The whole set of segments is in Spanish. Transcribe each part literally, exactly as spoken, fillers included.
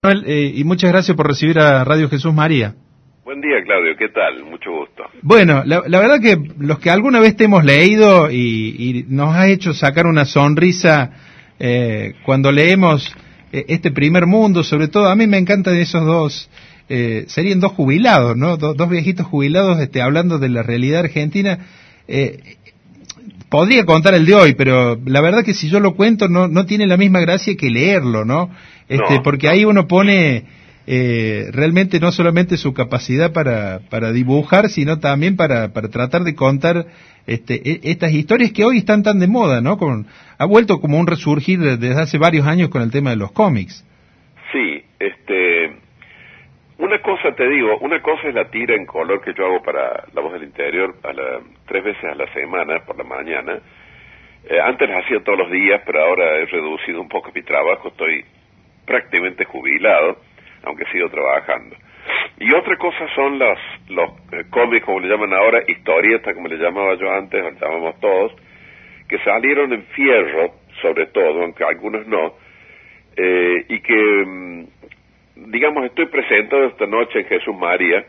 Manuel, eh, y muchas gracias por recibir a Radio Jesús María. Buen día, Claudio, ¿qué tal? Mucho gusto. Bueno, la, la verdad que los que alguna vez te hemos leído y, y nos ha hecho sacar una sonrisa eh, cuando leemos eh, este primer mundo, sobre todo a mí me encantan esos dos, eh, serían dos jubilados, ¿no? Do, dos viejitos jubilados este, hablando de la realidad argentina. Eh, podría contar el de hoy, pero la verdad que si yo lo cuento no, no tiene la misma gracia que leerlo, ¿no? Este, no, porque no. ahí uno pone eh, realmente no solamente su capacidad para, para dibujar, sino también para, para tratar de contar este, e, estas historias que hoy están tan de moda, ¿no? Con, ha vuelto como un resurgir desde hace varios años con el tema de los cómics. Sí, este, una cosa te digo, una cosa es la tira en color que yo hago para La Voz del Interior a la, tres veces a la semana, por la mañana. Eh, antes las hacía todos los días, pero ahora he reducido un poco mi trabajo, estoy prácticamente jubilado, aunque sigo trabajando. Y otra cosa son los, los eh, cómics, como le llaman ahora, historietas, como le llamaba yo antes, o le llamamos todos, que salieron en Fierro, sobre todo, aunque algunos no, eh, y que, mm, digamos, estoy presentado esta noche en Jesús María,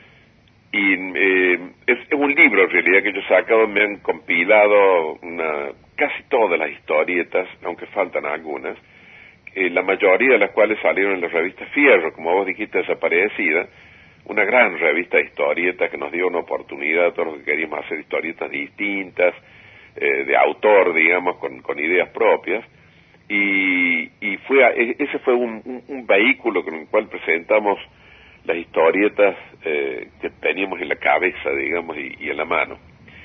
y eh, es, es un libro en realidad que yo he sacado, me han compilado una, casi todas las historietas, aunque faltan algunas, Eh, la mayoría de las cuales salieron en la revista Fierro, como vos dijiste, desaparecida, una gran revista de historietas que nos dio una oportunidad a todos los que queríamos hacer historietas distintas, eh, de autor, digamos, con, con ideas propias, y, y fue a, ese fue un, un, un vehículo con el cual presentamos las historietas eh, que teníamos en la cabeza, digamos, y, y en la mano.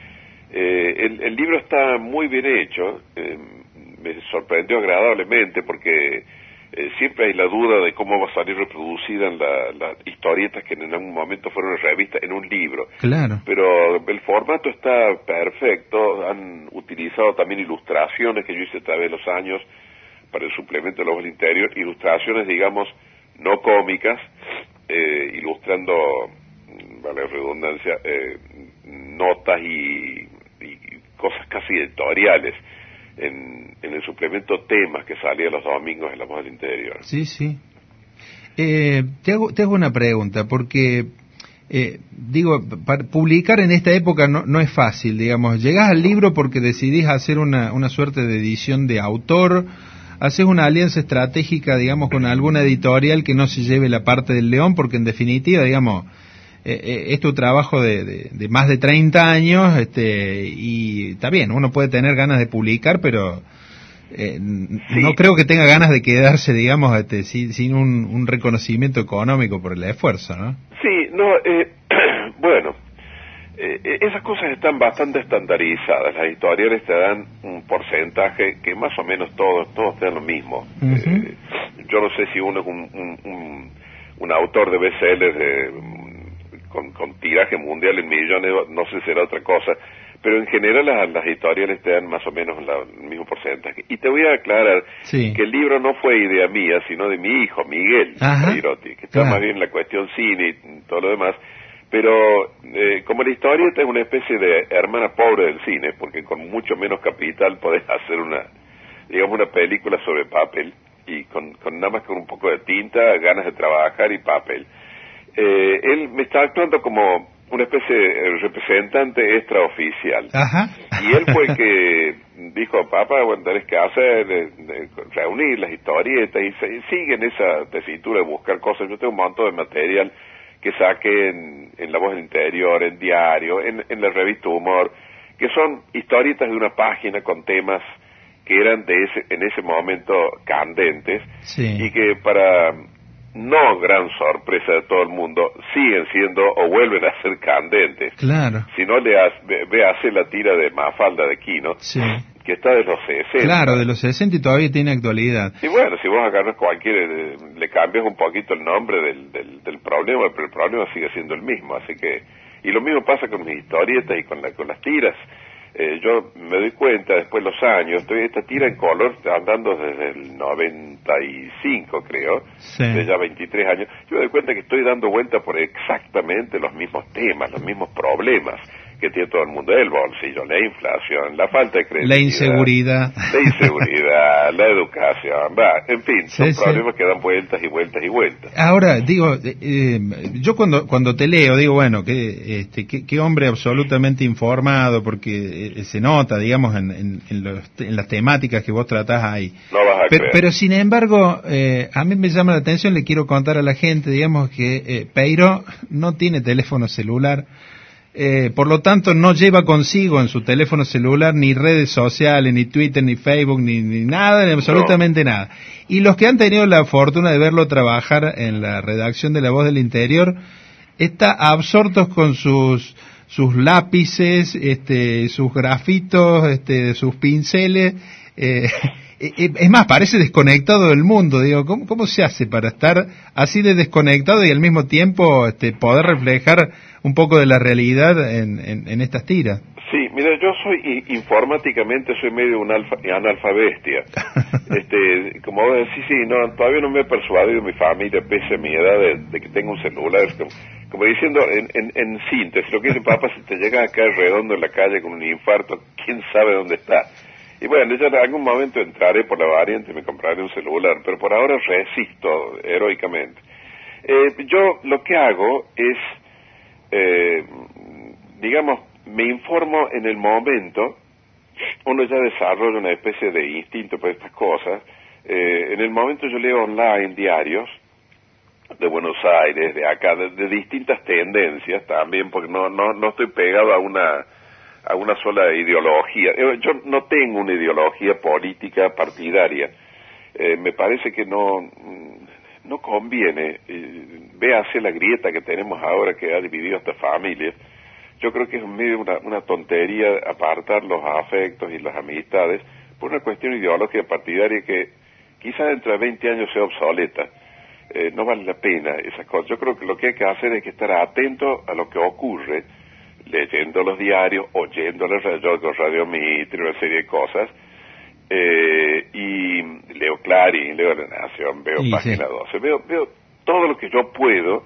Eh, el, el libro está muy bien hecho, eh, me sorprendió agradablemente porque eh, siempre hay la duda de cómo va a salir reproducida en las la historietas que en algún momento fueron en revista en un libro. Claro. Pero el formato está perfecto, han utilizado también ilustraciones que yo hice a través de los años para el suplemento de La Voz del Interior, ilustraciones, digamos, no cómicas, eh, ilustrando, vale la redundancia, eh, notas y, y cosas casi editoriales. En, en el suplemento Temas que salía los domingos en La Voz del Interior. Sí, sí. Eh, te hago, te hago una pregunta, porque, eh, digo, para publicar en esta época no, no es fácil, digamos. Llegás al libro porque decidís hacer una, una suerte de edición de autor, haces una alianza estratégica, digamos, con alguna editorial que no se lleve la parte del león, porque en definitiva, digamos, Eh, es tu trabajo de, de, de más de treinta años, este, y está bien, uno puede tener ganas de publicar, pero eh, sí. No creo que tenga ganas de quedarse, digamos, este, sin, sin un, un reconocimiento económico por el esfuerzo, ¿no? Sí, no, eh, bueno, eh, esas cosas están bastante estandarizadas, las editoriales te dan un porcentaje que más o menos todos, todos te dan lo mismo. Uh-huh. eh, yo no sé si uno es un, un, un, un autor de bestsellers de Con, con tiraje mundial en millones, no sé si será otra cosa, pero en general las, las editoriales te dan más o menos la, el mismo porcentaje. Y te voy a aclarar sí. que el libro no fue idea mía, sino de mi hijo, Miguel Cairotti, que está claro. más bien en la cuestión cine y todo lo demás, pero eh, como la historieta es una especie de hermana pobre del cine, porque con mucho menos capital podés hacer una, digamos, una película sobre papel, y con, con nada más que un poco de tinta, ganas de trabajar y papel. Eh, él me está actuando como una especie de representante extraoficial. Ajá. Y él fue el que dijo, papá, bueno, tenés que hacer, de, de reunir las historietas, y, se, y sigue en esa tesitura de buscar cosas. Yo tengo un montón de material que saqué en, en La Voz del Interior, en Diario, en, en la revista Humor, que son historietas de una página con temas que eran de ese, en ese momento candentes, sí. y que para no gran sorpresa de todo el mundo, siguen siendo o vuelven a ser candentes. Claro. Si no le has, ve, ve hace la tira de Mafalda de Quino, sí. que está de los sesenta. Claro, de los sesenta y todavía tiene actualidad. Y bueno, si vos agarras cualquier, le cambias un poquito el nombre del, del, del problema, pero el problema sigue siendo el mismo, así que, y lo mismo pasa con mis historietas y con, la, con las tiras. Eh, yo me doy cuenta después de los años, estoy esta tira en color andando desde el noventa y cinco, creo, sí. de ya veintitrés años, yo me doy cuenta que estoy dando vuelta por exactamente los mismos temas, los mismos problemas que tiene todo el mundo, el bolsillo, la inflación, la falta de credibilidad, la inseguridad, la inseguridad, la educación, va, en fin, son sí, problemas sí. que dan vueltas y vueltas y vueltas. Ahora, digo, eh, yo cuando cuando te leo, digo, bueno, que este qué, qué hombre absolutamente informado, porque eh, se nota, digamos, en, en, en, los, en las temáticas que vos tratás ahí. No vas a pero, creer. pero sin embargo, eh, a mí me llama la atención, le quiero contar a la gente, digamos, que eh, Peiró no tiene teléfono celular. Eh, por lo tanto, no lleva consigo en su teléfono celular ni redes sociales, ni Twitter, ni Facebook, ni, ni nada, ni absolutamente no. nada. Y los que han tenido la fortuna de verlo trabajar en la redacción de La Voz del Interior, está absortos con sus sus lápices, este, sus grafitos, este, sus pinceles. Eh, es más, parece desconectado del mundo. Digo, ¿cómo, cómo se hace para estar así de desconectado y al mismo tiempo este, poder reflejar un poco de la realidad en, en, en estas tiras? Sí, mira, yo soy informáticamente soy medio un alfa, analfabestia. este, como vos decís, sí, no, todavía no me he persuadido mi familia, pese a mi edad, de, de que tenga un celular. Como, como diciendo, en, en, en síntesis, lo que dice papá, si te llegas a caer redondo en la calle con un infarto, quién sabe dónde está. Y bueno, yo en algún momento entraré por la variante y me compraré un celular, pero por ahora resisto heroicamente. Eh, yo lo que hago es, eh, digamos, me informo en el momento. Uno ya desarrolla una especie de instinto por estas cosas. Eh, en el momento yo leo online diarios de Buenos Aires, de acá, de, de distintas tendencias también, porque no, no, no estoy pegado a una... a una sola ideología. Yo no tengo una ideología política partidaria. Eh, me parece que no no conviene. Eh, véase la grieta que tenemos ahora que ha dividido esta familia. Yo creo que es medio una, una tontería apartar los afectos y las amistades por una cuestión ideológica partidaria que quizás dentro de veinte años sea obsoleta. Eh, no vale la pena esas cosas. Yo creo que lo que hay que hacer es que estar atento a lo que ocurre, leyendo los diarios, oyendo la radio, Radio Mitre, una serie de cosas, eh, y leo Clarín, leo La Nación, veo sí, Página sí. doce, veo, veo todo lo que yo puedo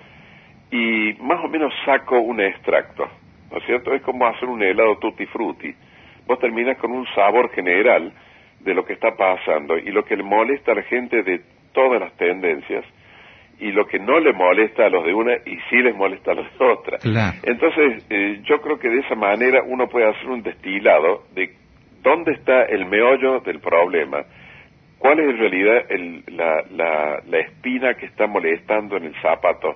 y más o menos saco un extracto, ¿no es cierto? Es como hacer un helado tutti frutti. Vos terminas con un sabor general de lo que está pasando y lo que le molesta a la gente de todas las tendencias, y lo que no le molesta a los de una y sí les molesta a los de otra. Claro. Entonces, eh, yo creo que de esa manera uno puede hacer un destilado de dónde está el meollo del problema, cuál es en realidad el, la, la, la espina que está molestando en el zapato,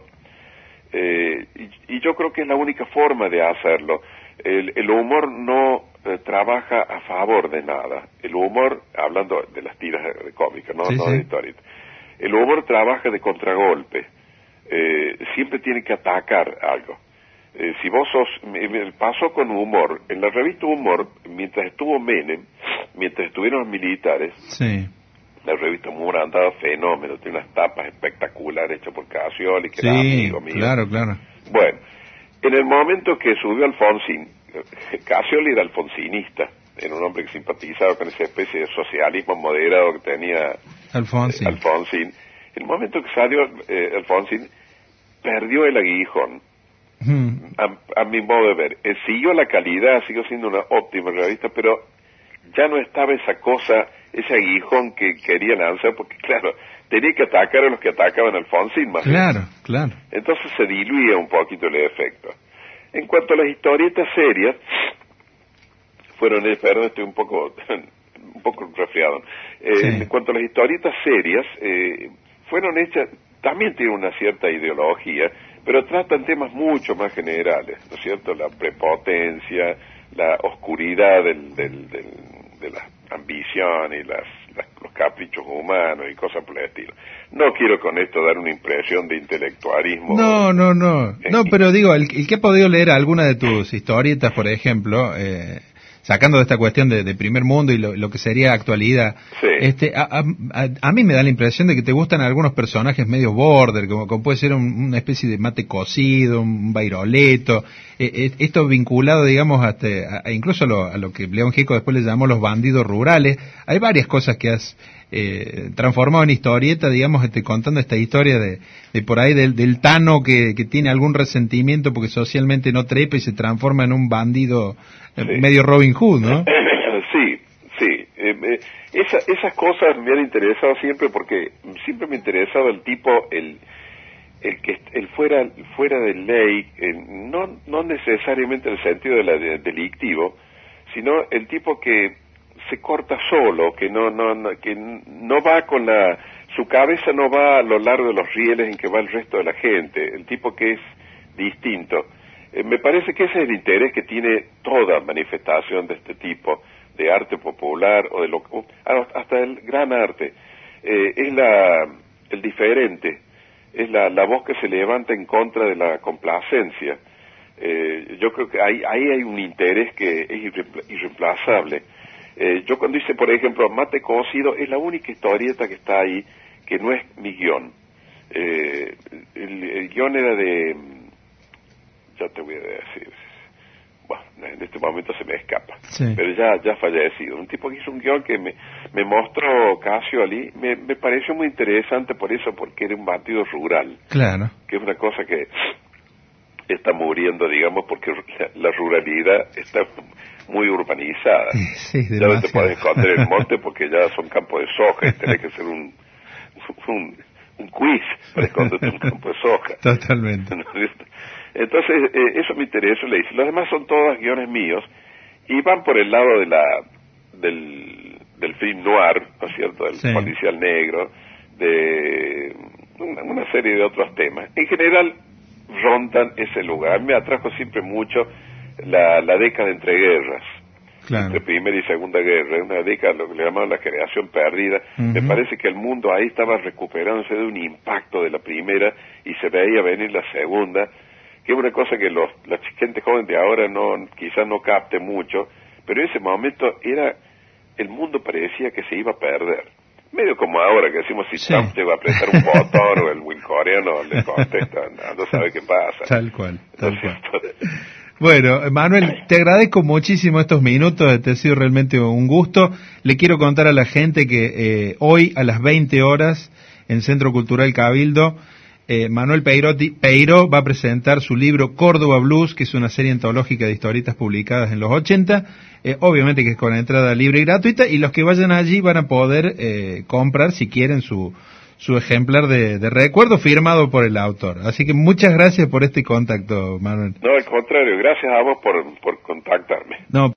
eh, y, y yo creo que es la única forma de hacerlo. El, el humor no eh, trabaja a favor de nada. El humor, hablando de las tiras de, de cómica, no, sí, no sí. de historietas. El humor trabaja de contragolpe, eh, siempre tiene que atacar algo. Eh, si vos sos, me, me pasó con Humor, en la revista Humor, mientras estuvo Menem, mientras estuvieron los militares, sí. la revista Humor andaba fenómeno, tiene unas tapas espectaculares hechas por Casioli, que sí, era amigo mío. claro, claro. Bueno, en el momento que subió Alfonsín, Casioli era alfonsinista, era un hombre que simpatizaba con esa especie de socialismo moderado que tenía Alfonsín. Eh, Alfonsín. En el momento que salió eh, Alfonsín, perdió el aguijón, mm. a, a mi modo de ver. Eh, siguió la calidad, siguió siendo una óptima revista, pero ya no estaba esa cosa, ese aguijón que quería lanzar, porque claro, tenía que atacar a los que atacaban a Alfonsín más Claro, bien. claro. Entonces se diluía un poquito el efecto. En cuanto a las historietas serias, fueron, perdón, estoy un poco un poco resfriado. Eh, sí. En cuanto a las historietas serias, eh, fueron hechas, también tienen una cierta ideología, pero tratan temas mucho más generales, ¿no es cierto? La prepotencia, la oscuridad del, del, del, de la ambición y las, las, los caprichos humanos y cosas por el estilo. No quiero con esto dar una impresión de intelectualismo. No, no, no. No, pero digo, el, el que ha podido leer alguna de tus historietas, por ejemplo, eh, sacando de esta cuestión de, de primer mundo y lo, lo que sería actualidad, sí. este, a, a, a mí me da la impresión de que te gustan algunos personajes medio border, como, como puede ser un, una especie de mate cocido, un bairoleto, eh, eh, esto vinculado, digamos, hasta, a, incluso a lo, a lo que León Gieco después le llamó los bandidos rurales. Hay varias cosas que has eh, transformado en historieta, digamos, este, contando esta historia de, de por ahí del, del Tano que, que tiene algún resentimiento porque socialmente no trepa y se transforma en un bandido eh, sí. medio Robin Hood, ¿no? Sí, sí. Eh, eh, esa, esas cosas me han interesado siempre porque siempre me ha interesado el tipo, el el que el fuera fuera de ley, eh, no no necesariamente en el sentido de la de, delictivo, sino el tipo que se corta solo, que no no, no que no va con la su cabeza no va a lo largo de los rieles en que va el resto de la gente, el tipo que es distinto. Eh, me parece que ese es el interés que tiene toda manifestación de este tipo de arte popular o de lo hasta el gran arte, eh, es la el diferente, es la, la voz que se levanta en contra de la complacencia. Eh, yo creo que ahí, ahí hay un interés que es irre- irreemplazable. Eh, yo cuando hice, por ejemplo, Mate Cocido, es la única historieta que está ahí que no es mi guión. Eh, el, el guión era de... Ya te voy a decir... Bueno, en este momento se me escapa, sí. Pero ya ya fallecido. Un tipo que hizo un guión que me, me mostró Casio Ali, me, me pareció muy interesante por eso, porque era un bandido rural. Claro. Que es una cosa que está muriendo, digamos, porque la, la ruralidad está muy urbanizada. Sí, ya no te puedes esconder en el monte porque ya son campos de soja y tenés que hacer un, un, un quiz para esconderte en un campo de soja. Totalmente. Entonces, eh, eso me interesa, le hice. Los demás son todos guiones míos y van por el lado de la del, del film noir, ¿no es cierto?, del sí. policial negro, de una, una serie de otros temas. En general, rondan ese lugar. Me atrajo siempre mucho la, la década entre guerras, claro. Entre Primera y Segunda Guerra, una década, lo que le llamaban la generación perdida. Uh-huh. Me parece que el mundo ahí estaba recuperándose de un impacto de la primera y se veía venir la segunda, que es una cosa que los, la gente joven de ahora no quizás no capte mucho, pero en ese momento era el mundo parecía que se iba a perder. Medio como ahora que decimos si sí. Trump te va a apretar un botón o el Will coreano le contesta, no, no sabe qué pasa. Tal cual, tal cual. Bueno, Manuel, te agradezco muchísimo estos minutos, te ha sido realmente un gusto. Le quiero contar a la gente que eh, hoy a las veinte horas en Centro Cultural Cabildo, Eh, Manuel Peirotti, Peiro va a presentar su libro Córdoba Blues, que es una serie antológica de historietas publicadas en los ochenta, eh, obviamente que es con entrada libre y gratuita, y los que vayan allí van a poder eh, comprar, si quieren, su su ejemplar de, de recuerdo firmado por el autor. Así que muchas gracias por este contacto, Manuel. No, al contrario, gracias a vos por, por contactarme. No.